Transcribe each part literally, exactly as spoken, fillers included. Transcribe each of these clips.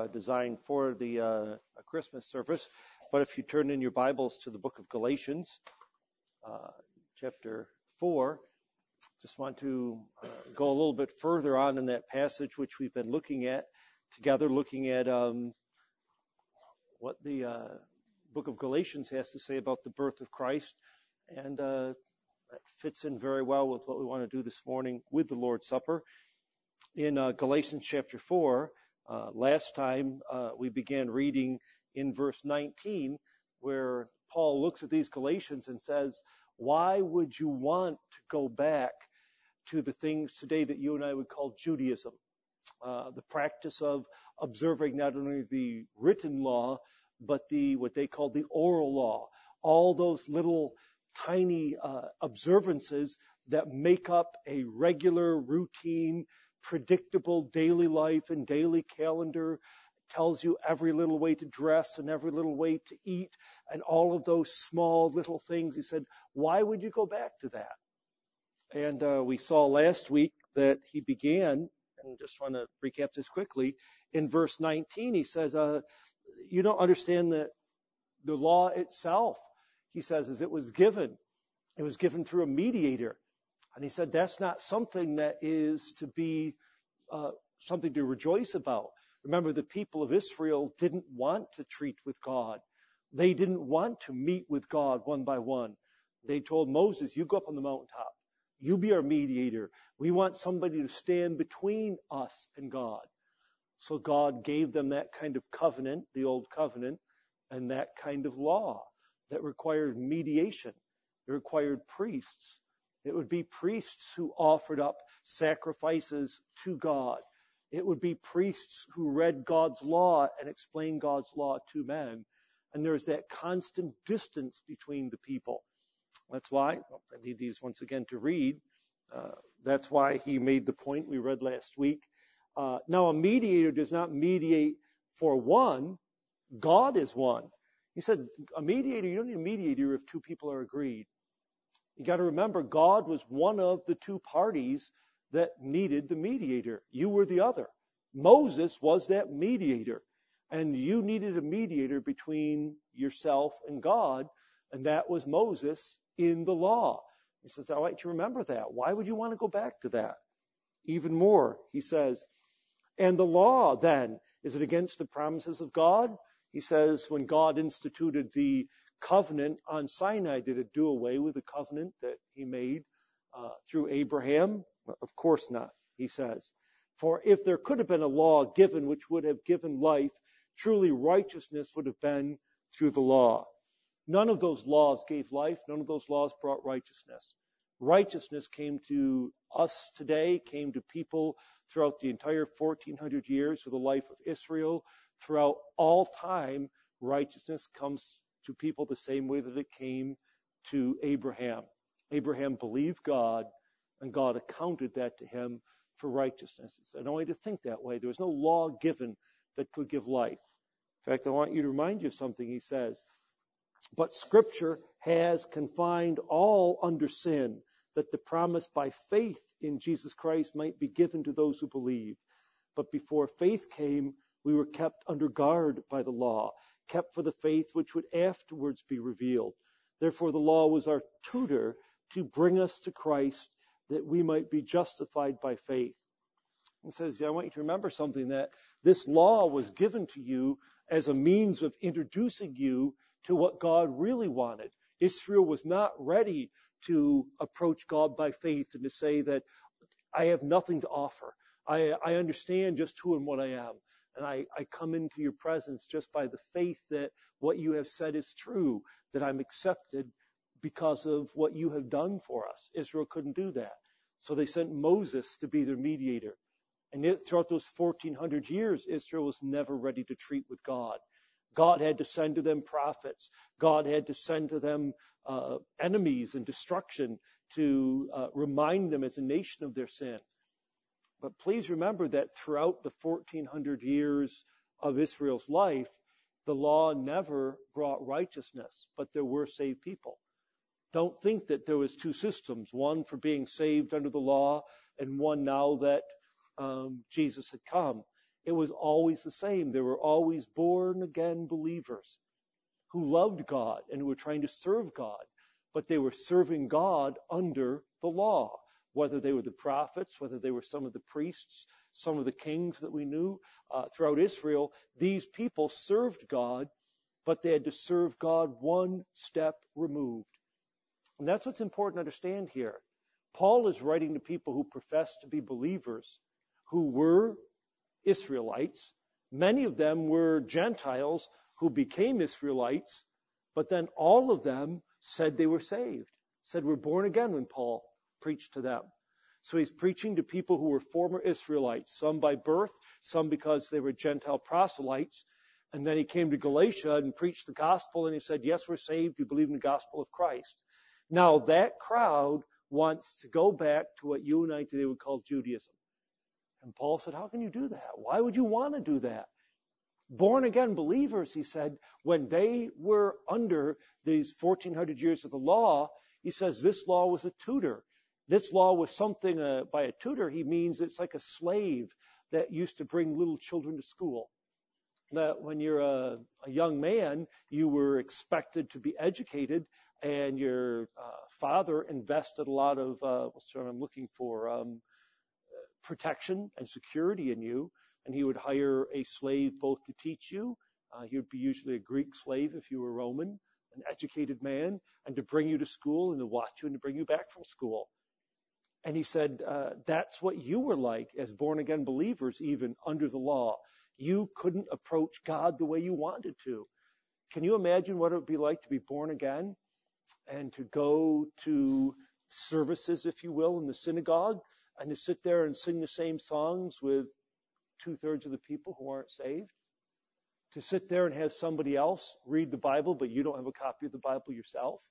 uh, designed for the uh, Christmas service. But if you turn in your Bibles to the book of Galatians, uh, chapter four, just want to uh, go a little bit further on in that passage which we've been looking at together, looking at um, what the uh, book of Galatians has to say about the birth of Christ. And uh, that fits in very well with what we want to do this morning with the Lord's Supper. In uh, Galatians chapter four, uh, last time uh, we began reading in verse nineteen, where Paul looks at these Galatians and says, why would you want to go back to the things today that you and I would call Judaism? Uh, the practice of observing not only the written law, but the what they call the oral law. All those little tiny uh, observances that make up a regular, routine, predictable daily life and daily calendar, tells you every little way to dress and every little way to eat and all of those small little things. He said, why would you go back to that? And uh, we saw last week that he began, and just want to recap this quickly, in verse nineteen, he says, uh, you don't understand that the law itself, he says, as it was given, it was given through a mediator. And he said, that's not something that is to be uh, something to rejoice about. Remember, the people of Israel didn't want to treat with God. They didn't want to meet with God one by one. They told Moses, you go up on the mountaintop. You be our mediator. We want somebody to stand between us and God. So God gave them that kind of covenant, the old covenant, and that kind of law that required mediation. It required priests. It would be priests who offered up sacrifices to God. It would be priests who read God's law and explained God's law to men. And there's that constant distance between the people. That's why, well, I need these once again to read. Uh, that's why he made the point we read last week. Uh, now, a mediator does not mediate for one. God is one. He said, a mediator, you don't need a mediator if two people are agreed. You got to remember, God was one of the two parties that needed the mediator. You were the other. Moses was that mediator. And you needed a mediator between yourself and God. And that was Moses in the law. He says, I want you to remember that. Why would you want to go back to that? Even more, he says, and the law then, is it against the promises of God? He says, when God instituted the covenant on Sinai, did it do away with the covenant that he made uh, through Abraham? Of course not, he says. For if there could have been a law given which would have given life, truly righteousness would have been through the law. None of those laws gave life. None of those laws brought righteousness. Righteousness came to us today, came to people throughout the entire fourteen hundred years of the life of Israel. Throughout all time, righteousness comes to people the same way that it came to Abraham. Abraham believed God, and God accounted that to him for righteousness. And only to think that way. There was no law given that could give life. In fact, I want you to remind you of something he says. But Scripture has confined all under sin, that the promise by faith in Jesus Christ might be given to those who believe. But before faith came, we were kept under guard by the law, kept for the faith which would afterwards be revealed. Therefore, the law was our tutor to bring us to Christ, that we might be justified by faith. He says, yeah, I want you to remember something, that this law was given to you as a means of introducing you to what God really wanted. Israel was not ready to approach God by faith and to say that I have nothing to offer. I, I understand just who and what I am. And I, I come into your presence just by the faith that what you have said is true, that I'm accepted because of what you have done for us. Israel couldn't do that. So they sent Moses to be their mediator. And it, throughout those fourteen hundred years, Israel was never ready to treat with God. God had to send to them prophets. God had to send to them uh, enemies and destruction to uh, remind them as a nation of their sin. But please remember that throughout the fourteen hundred years of Israel's life, the law never brought righteousness, but there were saved people. Don't think that there was two systems, one for being saved under the law and one now that um, Jesus had come. it was always the same. They were always born-again believers who loved God and who were trying to serve God, but they were serving God under the law, whether they were the prophets, whether they were some of the priests, some of the kings that we knew uh, throughout Israel. These people served God, but they had to serve God one step removed. And that's what's important to understand here. Paul is writing to people who profess to be believers, who were Israelites. Many of them were Gentiles who became Israelites, but then all of them said they were saved, said we're born again when Paul preached to them. So he's preaching to people who were former Israelites, some by birth, some because they were Gentile proselytes. And then he came to Galatia and preached the gospel, and he said, yes, we're saved. We believe in the gospel of Christ. Now that crowd wants to go back to what you and I today would call Judaism. And Paul said, how can you do that? Why would you want to do that? Born again believers, he said, when they were under these fourteen hundred years of the law, he says this law was a tutor. This law was something uh, by a tutor. He means it's like a slave that used to bring little children to school. That when you're a, a young man, you were expected to be educated, and your uh, father invested a lot of, uh, what's the term I'm looking for, um, protection and security in you. And he would hire a slave both to teach you. Uh, he would be usually a Greek slave if you were Roman, an educated man, and to bring you to school and to watch you and to bring you back from school. And he said, uh, that's what you were like as born-again believers, even under the law. You couldn't approach God the way you wanted to. Can you imagine what it would be like to be born again and to go to services, if you will, in the synagogue and to sit there and sing the same songs with two-thirds of the people who aren't saved? To sit there and have somebody else read the Bible, but you don't have a copy of the Bible yourself?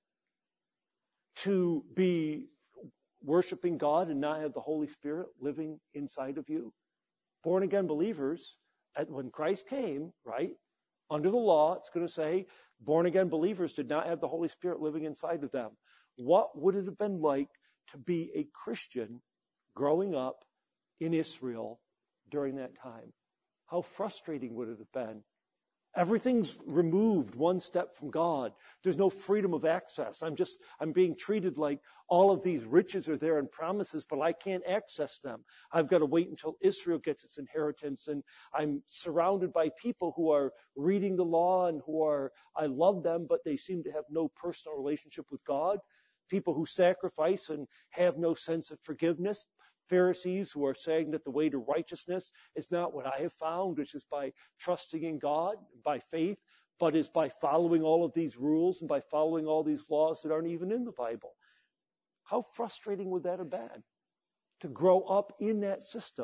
To be worshiping God and not have the Holy Spirit living inside of you? Born-again believers, when Christ came, right, under the law, it's going to say, born-again believers did not have the Holy Spirit living inside of them. What would it have been like to be a Christian growing up in Israel during that time? How frustrating would it have been? Everything's removed one step from God. There's no freedom of access. I'm just, I'm being treated like all of these riches are there and promises, but I can't access them. I've got to wait until Israel gets its inheritance, and I'm surrounded by people who are reading the law and who are, I love them, but they seem to have no personal relationship with God. People who sacrifice and have no sense of forgiveness. Pharisees who are saying that the way to righteousness is not what I have found, which is by trusting in God, by faith, but is by following all of these rules and by following all these laws that aren't even in the Bible. How frustrating would that have been to grow up in that system?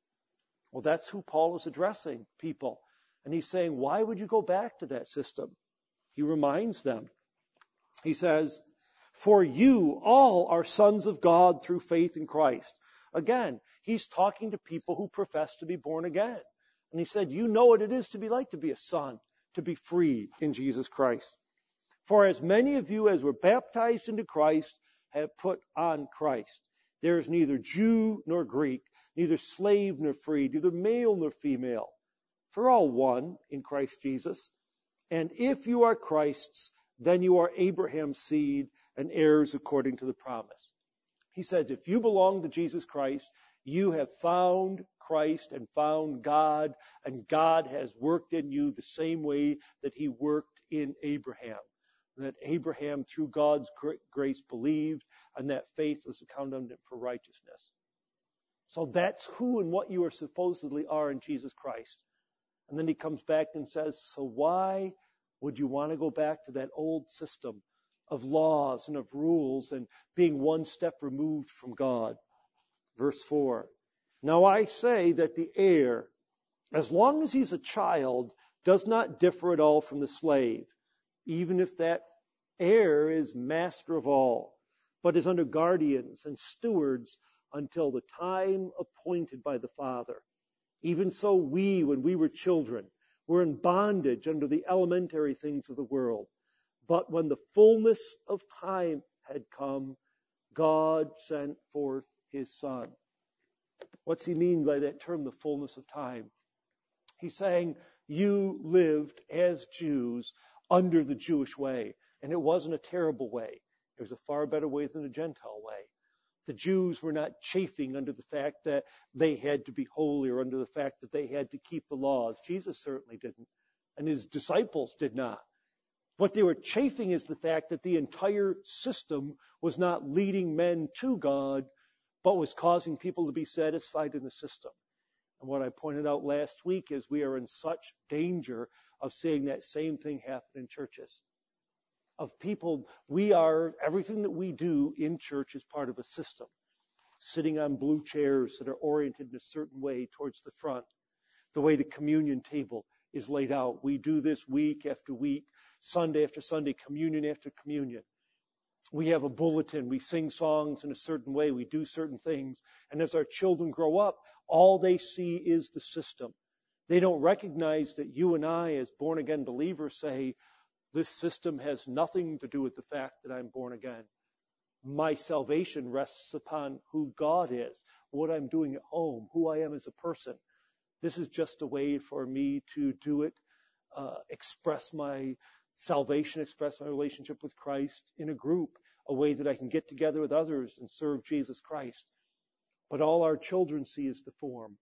Well, that's who Paul is addressing, people. And he's saying, why would you go back to that system? He reminds them. He says, for you all are sons of God through faith in Christ. Again, he's talking to people who profess to be born again. And he said, you know what it is to be like to be a son, to be free in Jesus Christ. For as many of you as were baptized into Christ have put on Christ. There is neither Jew nor Greek, neither slave nor free, neither male nor female. For all one in Christ Jesus. And if you are Christ's, then you are Abraham's seed and heirs according to the promise. He says, if you belong to Jesus Christ, you have found Christ and found God, and God has worked in you the same way that he worked in Abraham. That Abraham, through God's grace, believed, and that faith was accounted unto him for righteousness. So that's who and what you are supposedly are in Jesus Christ. And then he comes back and says, so why would you want to go back to that old system of laws and of rules and being one step removed from God? Verse four. Now I say that the heir, as long as he's a child, does not differ at all from the slave, even if that heir is master of all, but is under guardians and stewards until the time appointed by the Father. Even so we, when we were children, were in bondage under the elementary things of the world. But when the fullness of time had come, God sent forth his Son. What's he mean by that term, the fullness of time? He's saying you lived as Jews under the Jewish way, and it wasn't a terrible way. It was a far better way than the Gentile way. The Jews were not chafing under the fact that they had to be holy or under the fact that they had to keep the laws. Jesus certainly didn't, and his disciples did not. What they were chafing is the fact that the entire system was not leading men to God, but was causing people to be satisfied in the system. And what I pointed out last week is we are in such danger of seeing that same thing happen in churches. Of people, we are, everything that we do in church is part of a system. Sitting on blue chairs that are oriented in a certain way towards the front. The way the communion table is laid out. We do this week after week, Sunday after Sunday, communion after communion. We have a bulletin. We sing songs in a certain way. We do certain things. And as our children grow up, all they see is the system. They don't recognize that you and I, as born-again believers, say, this system has nothing to do with the fact that I'm born again. My salvation rests upon who God is, what I'm doing at home, who I am as a person. This is just a way for me to do it, uh, express my salvation, express my relationship with Christ in a group, a way that I can get together with others and serve Jesus Christ. But all our children see is the form.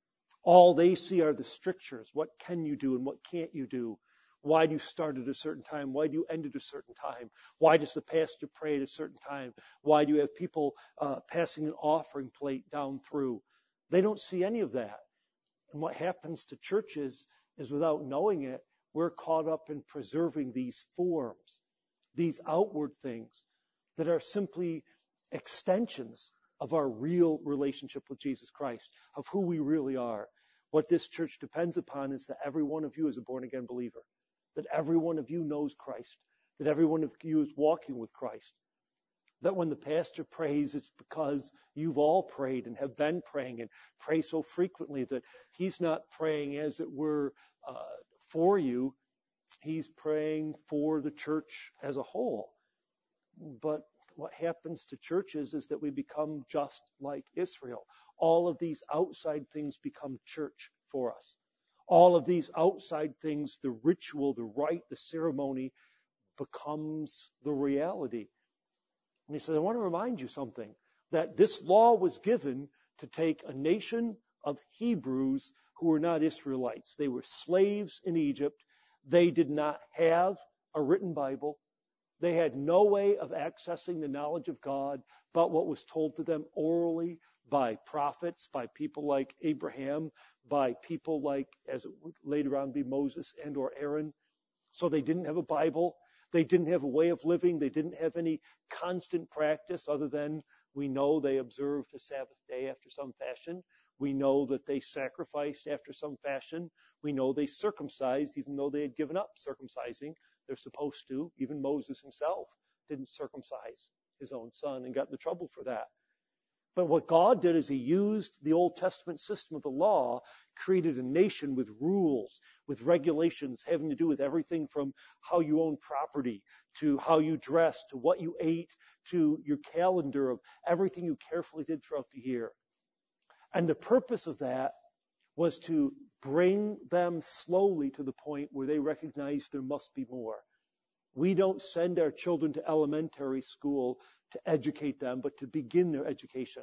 All they see are the strictures. What can you do and what can't you do? Why do you start at a certain time? Why do you end at a certain time? Why does the pastor pray at a certain time? Why do you have people uh, passing an offering plate down through? They don't see any of that. And what happens to churches is, without knowing it, we're caught up in preserving these forms, these outward things that are simply extensions of our real relationship with Jesus Christ, of who we really are. What this church depends upon is that every one of you is a born-again believer, that every one of you knows Christ, that every one of you is walking with Christ, that when the pastor prays, it's because you've all prayed and have been praying and pray so frequently that he's not praying, as it were, uh, for you. He's praying for the church as a whole. But what happens to churches is that we become just like Israel. All of these outside things become church for us. All of these outside things, the ritual, the rite, the ceremony, becomes the reality. And he says, I want to remind you something, that this law was given to take a nation of Hebrews who were not Israelites. They were slaves in Egypt. They did not have a written Bible. They had no way of accessing the knowledge of God but what was told to them orally by prophets, by people like Abraham, by people like, as it would later on be Moses and or Aaron. So they didn't have a Bible. They didn't have a way of living. They didn't have any constant practice other than we know they observed a Sabbath day after some fashion. We know that they sacrificed after some fashion. We know they circumcised even though they had given up circumcising. They're supposed to. Even Moses himself didn't circumcise his own son and got into trouble for that. But what God did is he used the Old Testament system of the law, created a nation with rules, with regulations having to do with everything from how you own property, to how you dress, to what you ate, to your calendar of everything you carefully did throughout the year. And the purpose of that was to bring them slowly to the point where they recognize there must be more. We don't send our children to elementary school to educate them, but to begin their education.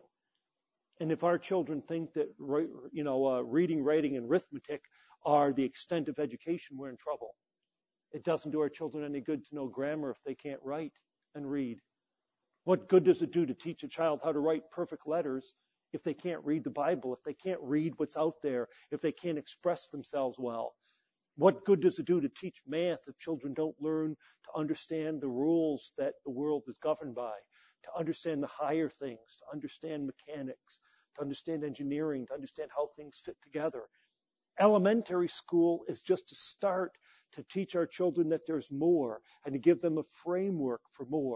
And if our children think that, you know, uh, reading, writing, and arithmetic are the extent of education, we're in trouble. It doesn't do our children any good to know grammar if they can't write and read. What good does it do to teach a child how to write perfect letters if they can't read the Bible, if they can't read what's out there, if they can't express themselves well? What good does it do to teach math if children don't learn to understand the rules that the world is governed by, to understand the higher things, to understand mechanics, to understand engineering, to understand how things fit together? Elementary school is just a start to teach our children that there's more and to give them a framework for more.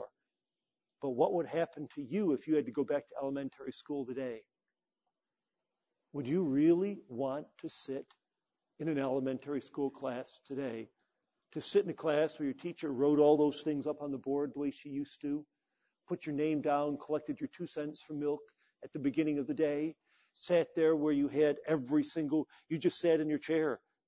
But what would happen to you if you had to go back to elementary school today? Would you really want to sit in an elementary school class today? To sit in a class where your teacher wrote all those things up on the board the way she used to, put your name down, collected your two cents for milk at the beginning of the day, sat there where you had every single, you just sat in your chair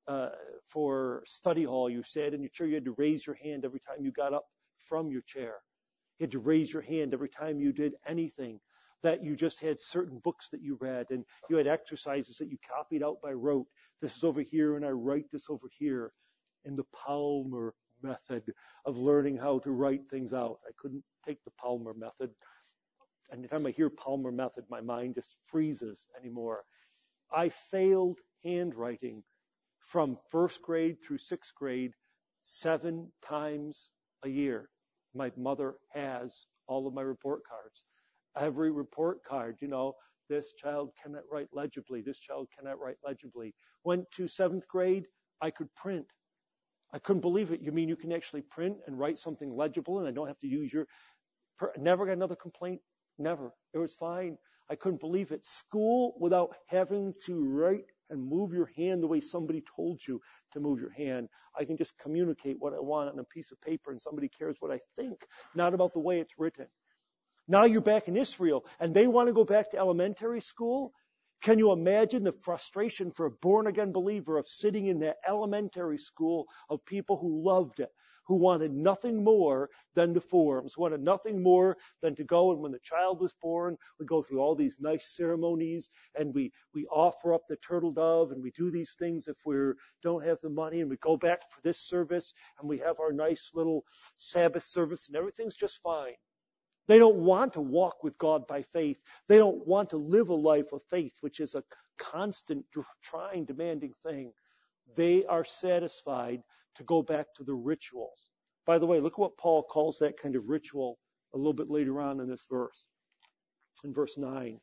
uh, for study hall. You sat in your chair. You had to raise your hand every time you got up from your chair. You had to raise your hand every time you did anything. That you just had certain books that you read, and you had exercises that you copied out by rote. This is over here, and I write this over here. In the Palmer method of learning how to write things out. I couldn't take the Palmer method. Anytime I hear Palmer method, my mind just freezes anymore. I failed handwriting from first grade through sixth grade seven times a year. My mother has all of my report cards. Every report card, you know, this child cannot write legibly. This child cannot write legibly. Went to seventh grade, I could print. I couldn't believe it. You mean you can actually print and write something legible and I don't have to use your... Per- Never got another complaint. Never. It was fine. I couldn't believe it. School without having to write and move your hand the way somebody told you to move your hand. I can just communicate what I want on a piece of paper and somebody cares what I think, not about the way it's written. Now you're back in Israel and they want to go back to elementary school. Can you imagine the frustration for a born-again believer of sitting in that elementary school of people who loved it, who wanted nothing more than the forms, wanted nothing more than to go, and when the child was born, we go through all these nice ceremonies, and we, we offer up the turtle dove, and we do these things if we don't have the money, and we go back for this service, and we have our nice little Sabbath service, and everything's just fine. They don't want to walk with God by faith. They don't want to live a life of faith, which is a constant, trying, demanding thing. They are satisfied to go back to the rituals. By the way, look what Paul calls that kind of ritual a little bit later on in this verse, in verse nine.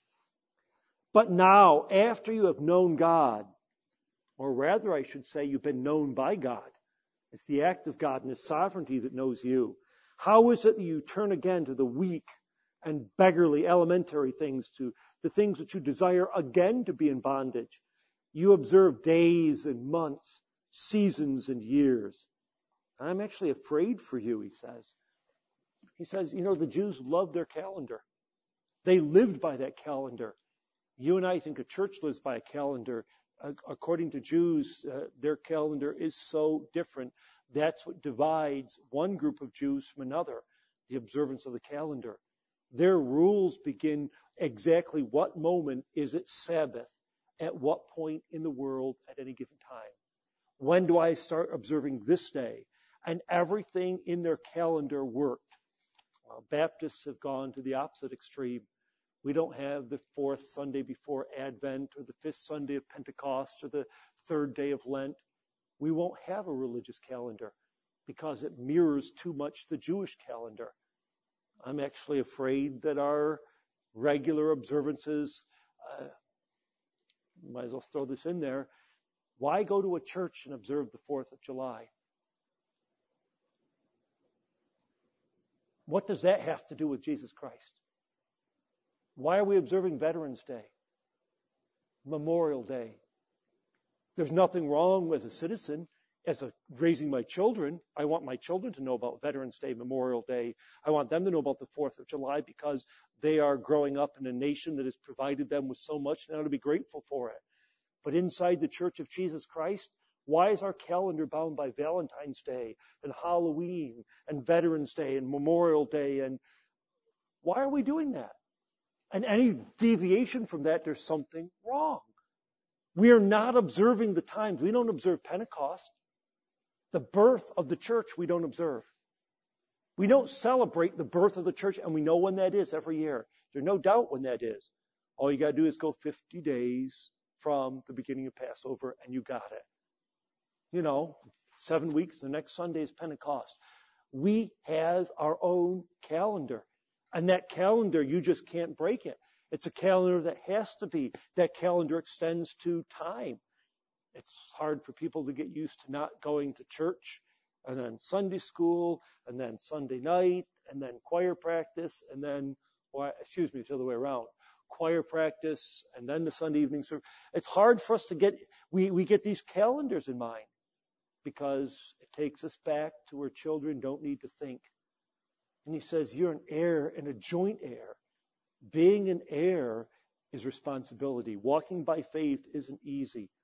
But now, after you have known God, or rather I should say you've been known by God, it's the act of God and His sovereignty that knows you. How is it that you turn again to the weak and beggarly elementary things, to the things that you desire again to be in bondage? You observe days and months, seasons and years. I'm actually afraid for you, he says. He says, you know, the Jews loved their calendar. They lived by that calendar. You and I think a church lives by a calendar. According to Jews, uh, their calendar is so different. That's what divides one group of Jews from another, the observance of the calendar. Their rules begin exactly what moment is it Sabbath, at what point in the world at any given time. When do I start observing this day? And everything in their calendar worked. Uh, Baptists have gone to the opposite extreme. We don't have the fourth Sunday before Advent or the fifth Sunday of Pentecost or the third day of Lent. We won't have a religious calendar because it mirrors too much the Jewish calendar. I'm actually afraid that our regular observances, uh, might as well throw this in there, why go to a church and observe the fourth of July? What does that have to do with Jesus Christ? Why are we observing Veterans Day, Memorial Day? There's nothing wrong as a citizen, as a raising my children. I want my children to know about Veterans Day, Memorial Day. I want them to know about the fourth of July because they are growing up in a nation that has provided them with so much and they ought to be grateful for it. But inside the Church of Jesus Christ, why is our calendar bound by Valentine's Day and Halloween and Veterans Day and Memorial Day? And why are we doing that? And any deviation from that, there's something wrong. We are not observing the times. We don't observe Pentecost. The birth of the church, we don't observe. We don't celebrate the birth of the church, and we know when that is every year. There's no doubt when that is. All you got to do is go fifty days from the beginning of Passover, and you got it. You know, seven weeks, the next Sunday is Pentecost. We have our own calendar. And that calendar, you just can't break it. It's a calendar that has to be. That calendar extends to time. It's hard for people to get used to not going to church, and then Sunday school, and then Sunday night, and then choir practice, and then, or, excuse me, it's the other way around. Choir practice, and then the Sunday evening service. It's hard for us to get, we, we get these calendars in mind because it takes us back to where children don't need to think. And he says, you're an heir and a joint heir. Being an heir is responsibility. Walking by faith isn't easy.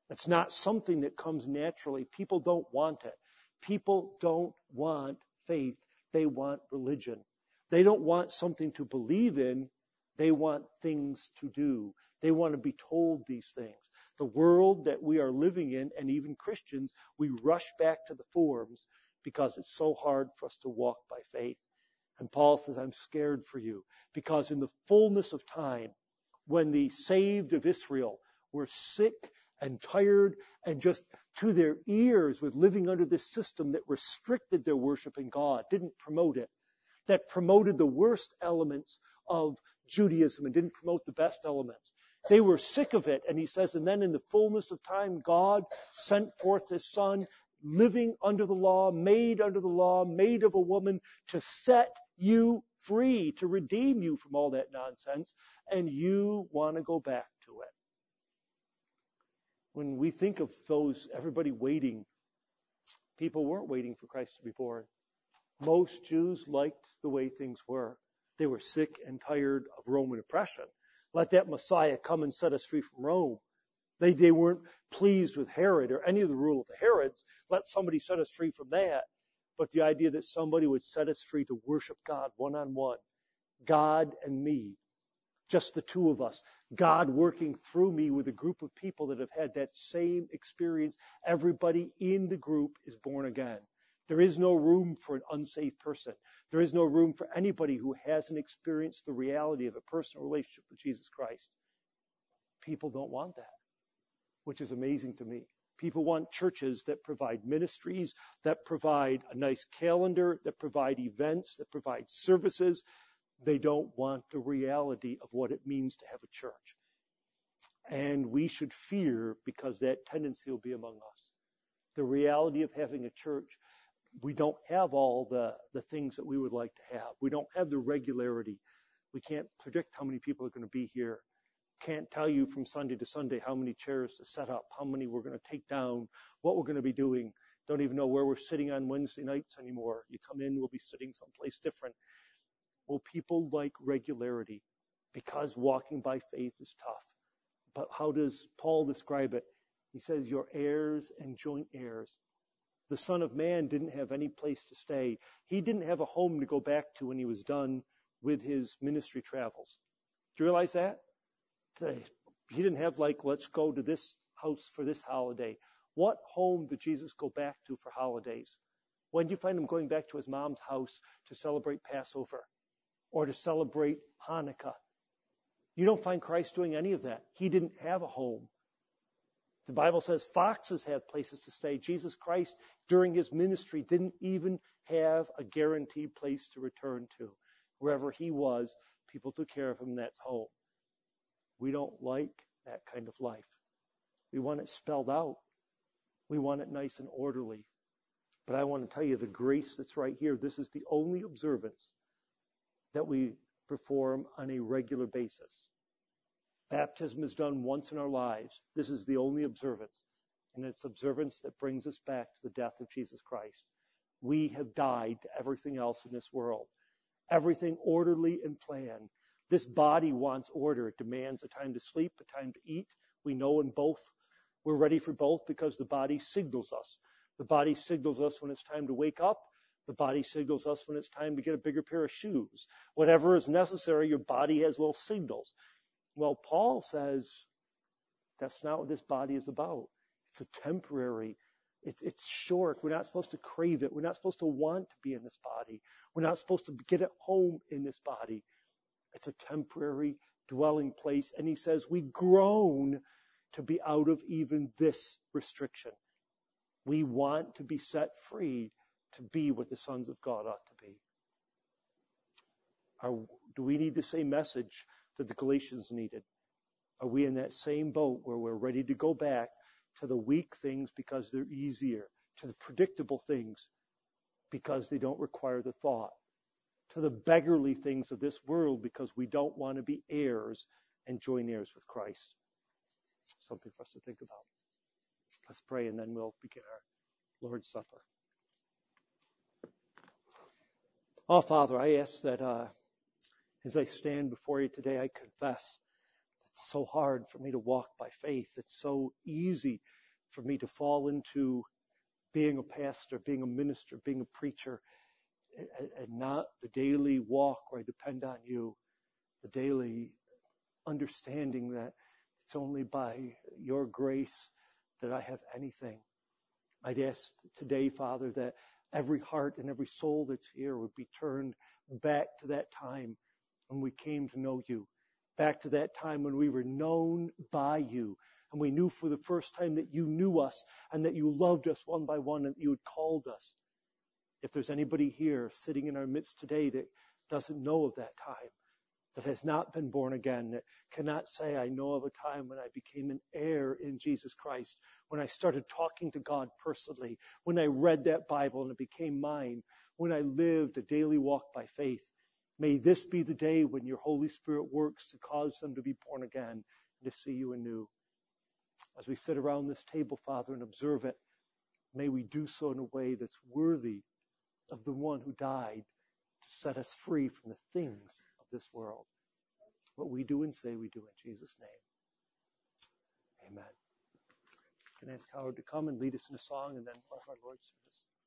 It's not something that comes naturally. People don't want it. People don't want faith. They want religion. They don't want something to believe in. They want things to do. They want to be told these things. The world that we are living in, and even Christians, we rush back to the forms because it's so hard for us to walk by faith. And Paul says, I'm scared for you, because in the fullness of time, when the saved of Israel were sick and tired and just to their ears with living under this system that restricted their worship in God, didn't promote it, that promoted the worst elements of Judaism and didn't promote the best elements. They were sick of it. And he says, and then in the fullness of time, God sent forth his son, living under the law, made under the law, made of a woman, to set you free, to redeem you from all that nonsense. And you want to go back to it. When we think of those, everybody waiting, people weren't waiting for Christ to be born. Most Jews liked the way things were. They were sick and tired of Roman oppression. Let that Messiah come and set us free from Rome. They, they weren't pleased with Herod or any of the rule of the Herods. Let somebody set us free from that. But the idea that somebody would set us free to worship God one-on-one, God and me, just the two of us, God working through me with a group of people that have had that same experience. Everybody in the group is born again. There is no room for an unsaved person. There is no room for anybody who hasn't experienced the reality of a personal relationship with Jesus Christ. People don't want that, which is amazing to me. People want churches that provide ministries, that provide a nice calendar, that provide events, that provide services. They don't want the reality of what it means to have a church. And we should fear, because that tendency will be among us. The reality of having a church, we don't have all the, the things that we would like to have. We don't have the regularity. We can't predict how many people are going to be here. Can't tell you from Sunday to Sunday how many chairs to set up, how many we're going to take down, what we're going to be doing. Don't even know where we're sitting on Wednesday nights anymore. You come in, we'll be sitting someplace different. Well, people like regularity because walking by faith is tough. But how does Paul describe it? He says, you're heirs and joint heirs. The Son of Man didn't have any place to stay. He didn't have a home to go back to when he was done with his ministry travels. Do you realize that? He didn't have like, let's go to this house for this holiday. What home did Jesus go back to for holidays? When do you find him going back to his mom's house to celebrate Passover or to celebrate Hanukkah? You don't find Christ doing any of that. He didn't have a home. The Bible says foxes have places to stay. Jesus Christ, during his ministry, didn't even have a guaranteed place to return to. Wherever he was, people took care of him, and that's home. We don't like that kind of life. We want it spelled out. We want it nice and orderly. But I want to tell you the grace that's right here. This is the only observance that we perform on a regular basis. Baptism is done once in our lives. This is the only observance. And it's observance that brings us back to the death of Jesus Christ. We have died to everything else in this world. Everything orderly and planned. This body wants order. It demands a time to sleep, a time to eat. We know in both. We're ready for both because the body signals us. The body signals us when it's time to wake up. The body signals us when it's time to get a bigger pair of shoes. Whatever is necessary, your body has little signals. Well, Paul says that's not what this body is about. It's a temporary. It's, it's short. We're not supposed to crave it. We're not supposed to want to be in this body. We're not supposed to get at home in this body. It's a temporary dwelling place. And he says we groan to be out of even this restriction. We want to be set free to be what the sons of God ought to be. Are, do we need the same message that the Galatians needed? Are we in that same boat where we're ready to go back to the weak things because they're easier, to the predictable things because they don't require the thought, to the beggarly things of this world because we don't want to be heirs and joint heirs with Christ? Something for us to think about. Let's pray and then we'll begin our Lord's Supper. Oh, Father, I ask that uh, as I stand before you today, I confess it's so hard for me to walk by faith. It's so easy for me to fall into being a pastor, being a minister, being a preacher, and, and not the daily walk where I depend on you, the daily understanding that it's only by your grace that I have anything. I'd ask today, Father, that every heart and every soul that's here would be turned back to that time when we came to know you, back to that time when we were known by you, and we knew for the first time that you knew us and that you loved us one by one and that you had called us. If there's anybody here sitting in our midst today that doesn't know of that time, that has not been born again, that cannot say, I know of a time when I became an heir in Jesus Christ, when I started talking to God personally, when I read that Bible and it became mine, when I lived a daily walk by faith. May this be the day when your Holy Spirit works to cause them to be born again and to see you anew. As we sit around this table, Father, and observe it, may we do so in a way that's worthy of the one who died to set us free from the things of this world. What we do and say, we do in Jesus' name. Amen. I can ask Howard to come and lead us in a song and then we'll have our Lord's service.